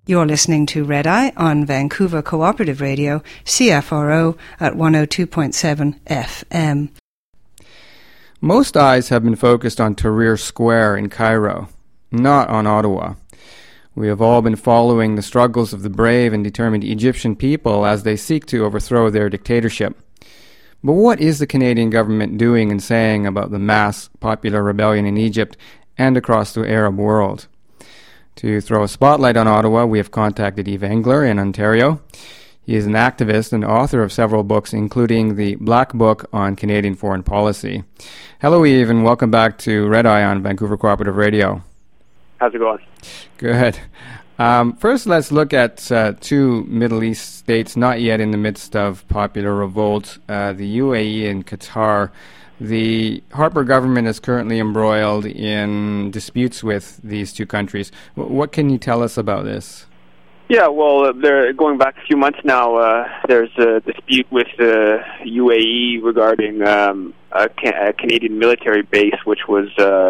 You're listening to Red Eye on Vancouver Cooperative Radio, CFRO at 102.7 FM. Most eyes have been focused on Tahrir Square in Cairo, not on Ottawa. We have all been following the struggles of the brave and determined Egyptian people as they seek to overthrow their dictatorship. But what is the Canadian government doing and saying about the mass popular rebellion in Egypt and across the Arab world? To throw a spotlight on Ottawa, we have contacted Yves Engler in Ontario. He is an activist and author of several books, including the Black Book on Canadian Foreign Policy. Hello, Yves, and welcome back to Red Eye on Vancouver Cooperative Radio. How's it going? Good. First, let's look at two Middle East states not yet in the midst of popular revolt, the UAE and Qatar. The Harper government is currently embroiled in disputes with these two countries. What can you tell us about this? Yeah, well, they're going back a few months now. There's a dispute with the UAE regarding a Canadian military base, which was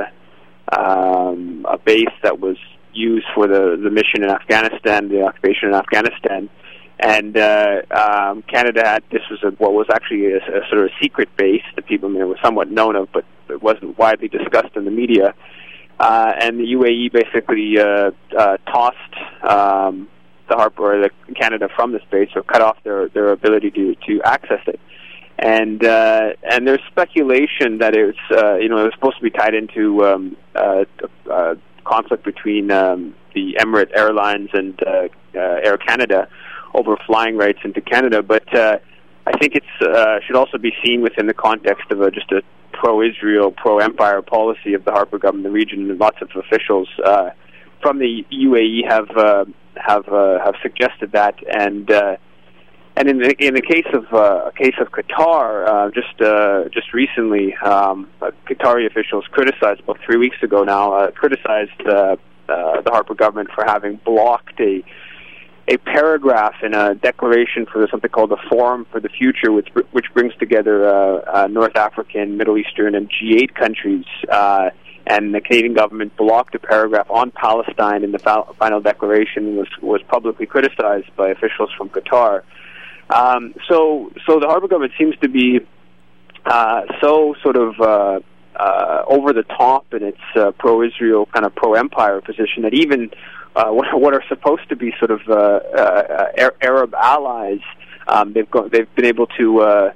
a base that was used for the mission in Afghanistan, the occupation in Afghanistan. And Canada had, this was what was actually a sort of secret base that people were somewhat known of, but it wasn't widely discussed in the media. And the UAE basically tossed the Harper or the Canada from the space, or cut off their ability to access it. And there's speculation that it was supposed to be tied into conflict between the Emirates Airlines and Air Canada over flying rights into Canada, but I think it should also be seen within the context of just a pro-Israel, pro-empire policy of the Harper government in the region, and lots of officials from the UAE have suggested that, and in the case of Qatar, just recently, Qatari officials criticized, about 3 weeks ago now, criticized the Harper government for having blocked a paragraph in a declaration for something called the Forum for the Future, which brings together North African, Middle Eastern, and G8 countries. And the Canadian government blocked a paragraph on Palestine in the final declaration, was publicly criticized by officials from Qatar. So the Harper government seems to be so sort of over the top in its pro-Israel, kind of pro-empire position that even what are supposed to be sort of Arab allies, they've been able to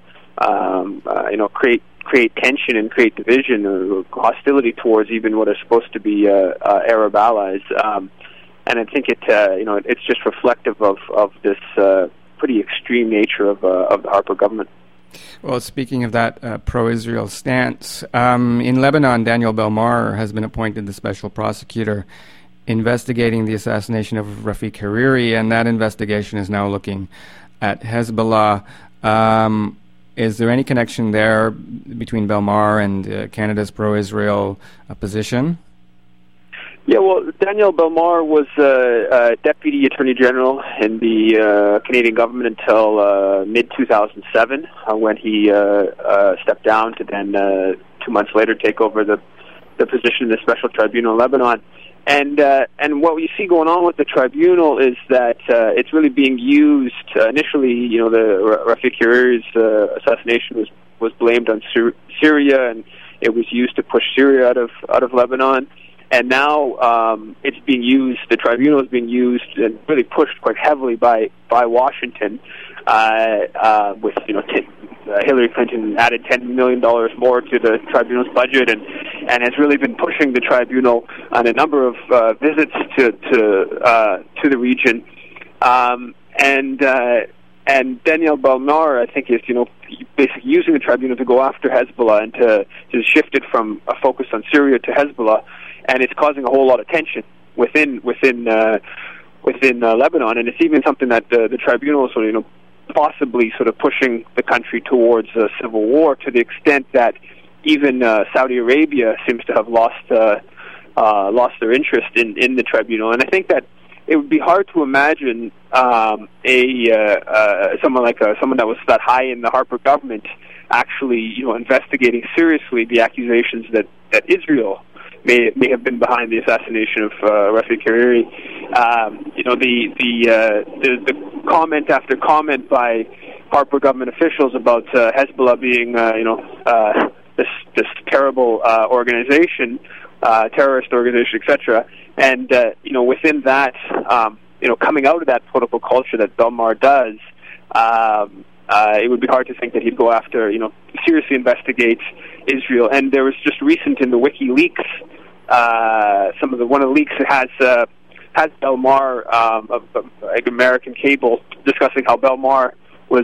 create tension and create division or hostility towards even what are supposed to be Arab allies, and I think it's just reflective of this pretty extreme nature of the Harper government. Well, speaking of that pro-Israel stance, in Lebanon, Daniel Belmar has been appointed the special prosecutor investigating the assassination of Rafiq Hariri, and that investigation is now looking at Hezbollah. Is there any connection there between Belmar and Canada's pro-Israel position? Yeah, well, Daniel Belmar was Deputy Attorney General in the Canadian government until mid-2007, when he stepped down to then 2 months later take over the position in the Special Tribunal in Lebanon. And what we see going on with the tribunal is that it's really being used. Initially, the Rafiq Hariri's assassination was blamed on Syria, and it was used to push Syria out of Lebanon. And now it's being used. The tribunal is being used and really pushed quite heavily by Washington, with Hillary Clinton added $10 million more to the tribunal's budget, and has really been pushing the tribunal on a number of visits to the region. And Daniel Belmar, I think, is basically using the tribunal to go after Hezbollah and to shift it from a focus on Syria to Hezbollah, and it's causing a whole lot of tension within Lebanon, and it's even something that the tribunal is possibly sort of pushing the country towards a civil war, to the extent that even Saudi Arabia seems to have lost their interest in the tribunal. And I think that it would be hard to imagine someone that was that high in the Harper government actually investigating seriously the accusations that Israel may have been behind the assassination of Rafiq Hariri. The comment after comment by Harper government officials about Hezbollah being this terrible organization, terrorist organization, etc. And within that, coming out of that political culture that Belmar does, it would be hard to think that he'd go after, seriously investigate Israel. And there was just recent in the WikiLeaks, one of the leaks that has Belmar, like American cable, discussing how Belmar was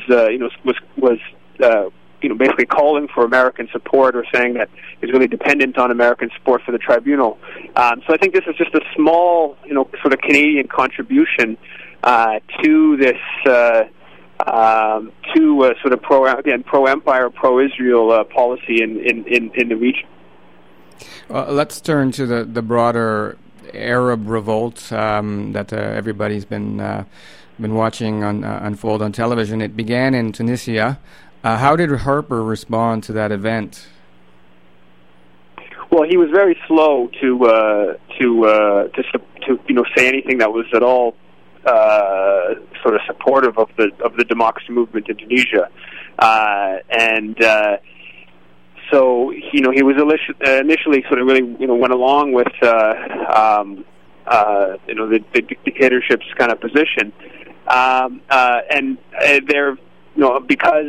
basically calling for American support, or saying that he's really dependent on American support for the tribunal. So I think this is just a small, sort of Canadian contribution to this, sort of pro-empire, pro-Israel policy in the region. Let's turn to the broader Arab revolt that everybody's been watching unfold on television. It began in Tunisia. How did Harper respond to that event? Well, he was very slow to say anything that was at all sort of supportive of the democracy movement in Tunisia, so he was initially sort of really went along with the dictatorship's kind of position, and they're because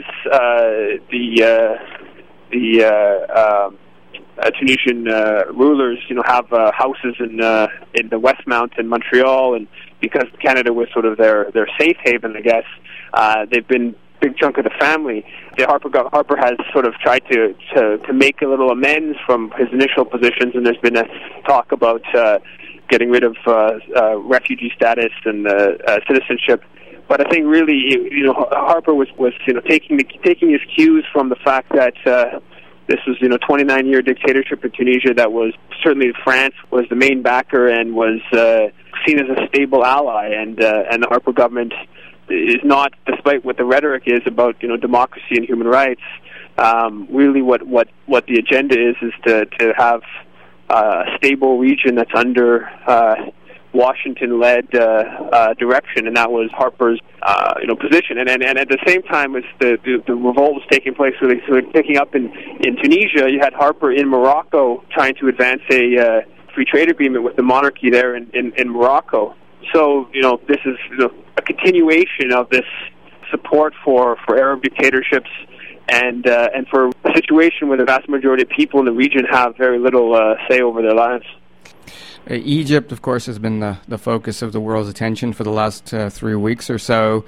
Tunisian rulers have houses in the Westmount in Montreal, and because Canada was sort of their safe haven, I guess, they've been big chunk of the family. Harper has sort of tried to make a little amends from his initial positions, and there's been a talk about getting rid of refugee status and citizenship. But I think really, Harper was taking his cues from the fact that this was 29-year dictatorship in Tunisia that was certainly France was the main backer and was seen as a stable ally, and the Harper government is not, despite what the rhetoric is about democracy and human rights, really what the agenda is to have a stable region that's under Washington-led direction, and that was Harper's position. And at the same time as the revolt was taking place, really sort of picking up in Tunisia, you had Harper in Morocco trying to advance a free trade agreement with the monarchy there in Morocco. So this is a continuation of this support for Arab dictatorships, and for a situation where the vast majority of people in the region have very little say over their lives. Egypt, of course, has been the focus of the world's attention for the last 3 weeks or so.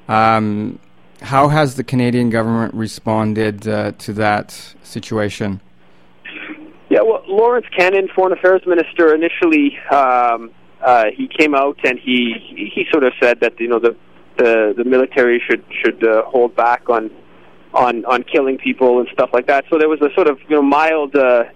How has the Canadian government responded to that situation? Yeah, well, Lawrence Cannon, Foreign Affairs Minister, initially he came out and he sort of said that the military should hold back on killing people and stuff like that. So there was a sort of mild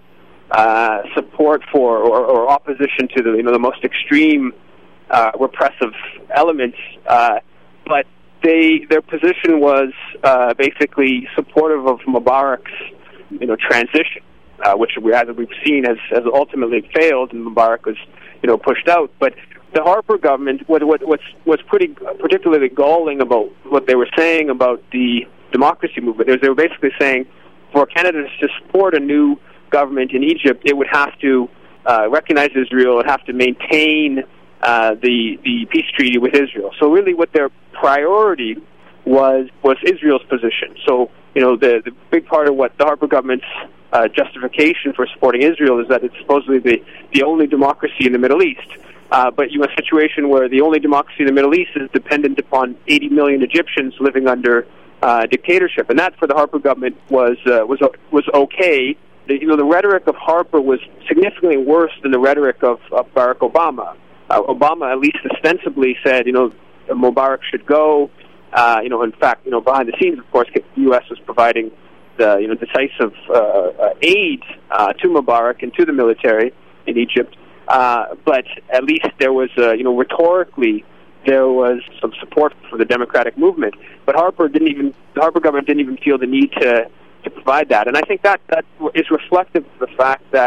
support for or opposition to the most extreme repressive elements, but their position was basically supportive of Mubarak's transition, which as we've seen has ultimately failed, and Mubarak was pushed out. But the Harper government, what's particularly galling about what they were saying about the democracy movement is they were basically saying for Canada to support a new government in Egypt, it would have to recognize Israel, it would have to maintain the peace treaty with Israel. So really what their priority was Israel's position. So, the big part of what the Harper government's justification for supporting Israel is that it's supposedly the only democracy in the Middle East. But you have a situation where the only democracy in the Middle East is dependent upon 80 million Egyptians living under dictatorship. And that, for the Harper government, was okay. The rhetoric of Harper was significantly worse than the rhetoric of Barack Obama. Obama, at least ostensibly, said, Mubarak should go. In fact, behind the scenes, of course, the U.S. was providing the decisive aid to Mubarak and to the military in Egypt. But at least there was, rhetorically, there was some support for the democratic movement. But the Harper government didn't even feel the need to provide that. And I think that is reflective of the fact that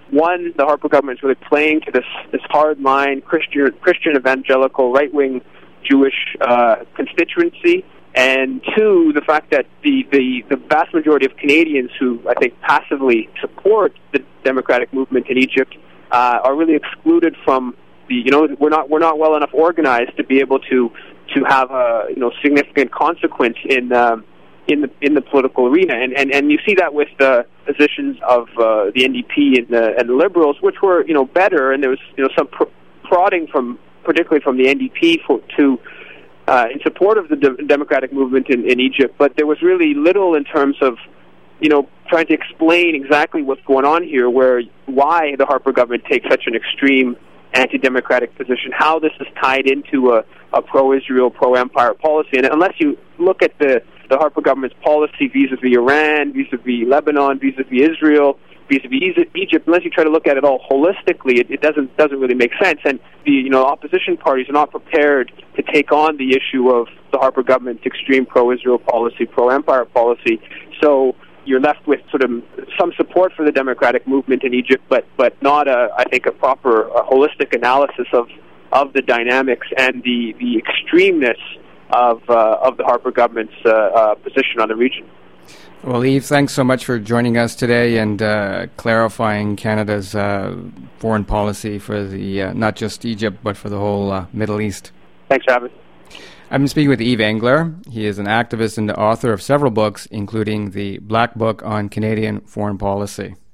one, the Harper government is really playing to this hard-line Christian evangelical right-wing Jewish constituency, and two, the fact that the vast majority of Canadians who I think passively support the democratic movement in Egypt are really excluded from we're not well enough organized to be able to have a significant consequence in the political arena, and you see that with the positions of the NDP and the Liberals, which were better, and there was some prodding particularly from the NDP in support of the democratic movement in Egypt, but there was really little in terms of trying to explain exactly what's going on here, why the Harper government takes such an extreme anti-democratic position, how this is tied into a pro-Israel, pro-empire policy. And unless you look at the Harper government's policy vis-a-vis Iran, vis-a-vis Lebanon, vis-a-vis Israel, vis-a-vis Egypt, unless you try to look at it all holistically, it doesn't really make sense. And the opposition parties are not prepared to take on the issue of the Harper government's extreme pro-Israel policy, pro-empire policy. So you're left with sort of some support for the democratic movement in Egypt, but not I think a proper holistic analysis of the dynamics and the extremeness of the Harper government's position on the region. Well, Yves, thanks so much for joining us today and clarifying Canada's foreign policy for the not just Egypt, but for the whole Middle East. Thanks for having me. I've been speaking with Yves Engler. He is an activist and the author of several books, including the Black Book on Canadian Foreign Policy.